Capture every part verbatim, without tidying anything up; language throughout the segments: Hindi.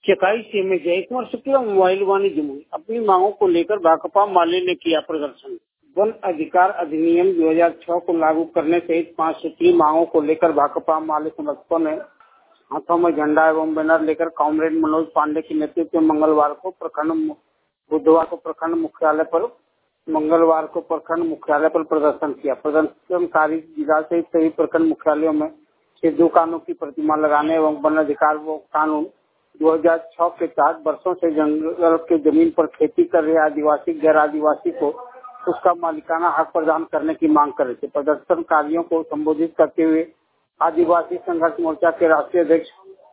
चकाई से में जय कुमार शुक्ला मोबाइल वाणिज्य में अपनी मांगों को लेकर भाकपा माले ने किया प्रदर्शन। वन अधिकार अधिनियम दो हज़ार छह को लागू करने सहित पांच सूत्री मांगों को लेकर भाकपा माले समर्थकों ने हाथों में झंडा एवं बैनर लेकर कॉमरेड मनोज पांडे के नेतृत्व में मंगलवार को प्रखंड बुधवार को प्रखंड मुख्यालय पर मंगलवार को प्रखंड मुख्यालय पर प्रदर्शन किया। प्रदर्शनकारी जिला सहित सभी प्रखंड मुख्यालयों में सिद्धू कानून की प्रतिमा लगाने एवं वन अधिकार वो कानून दो हज़ार छह के तहत वर्षों से जंगल के जमीन पर खेती कर रहे आदिवासी गैर आदिवासी को उसका मालिकाना हक प्रदान करने की मांग कर रहे थे। प्रदर्शनकारियों को संबोधित करते हुए आदिवासी संघर्ष मोर्चा के राष्ट्रीय अध्यक्ष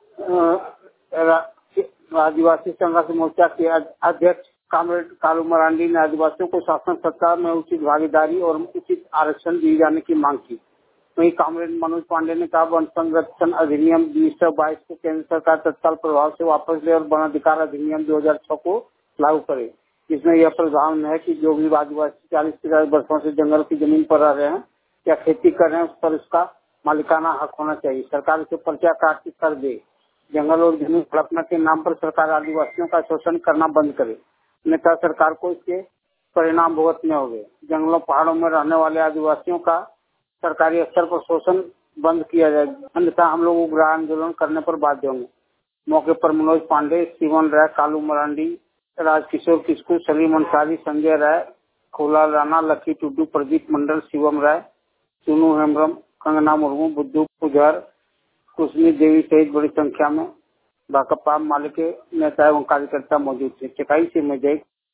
आदिवासी संघर्ष मोर्चा के अध्यक्ष कॉमरेड कालू मरांडी ने आदिवासियों को शासन सत्ता में उचित भागीदारी और उचित आरक्षण दिए जाने की मांग की। वहीं कॉमरेड मनोज पांडे ने कहा वन संरक्षण अधिनियम उन्नीस सौ बाईस को केंद्र सरकार तत्काल प्रभाव से वापस ले और वन अधिकार अधिनियम दो हज़ार छह को लागू करे, जिसमें यह प्रावधान है कि जो भी आदिवासी चालीस पचास वर्षों से जंगल की जमीन पर रह रहे हैं या खेती कर रहे हैं उस पर उसका मालिकाना हक होना चाहिए। सरकार इसे पर्चा काट के कर दे। जंगल और जमीन हड़पने के नाम पर सरकार आदिवासियों का शोषण करना बंद करे, अन्यथा सरकार को इसके परिणाम भुगतने होंगे। जंगलों पहाड़ों में रहने वाले आदिवासियों का सरकारी स्तर पर शोषण बंद किया जाए, अन्यथा हम लोग उग्र आंदोलन करने पर बाध्य होंगे। मौके पर मनोज पांडे, शिवन राय, कालू मरांडी, राजकिशोर किस्कू, सलीम अंसारी, संजय राय, खोला राणा, लकी टुड्डू, प्रदीप मंडल, शिवम राय, चुनू हेम्ब्रम, कंगना मुर्मू, बुद्धू पुजार, कुसमी देवी सहित बड़ी संख्या में भाकपा माले के नेता एवं कार्यकर्ता मौजूद थे। चकाई से मैं जय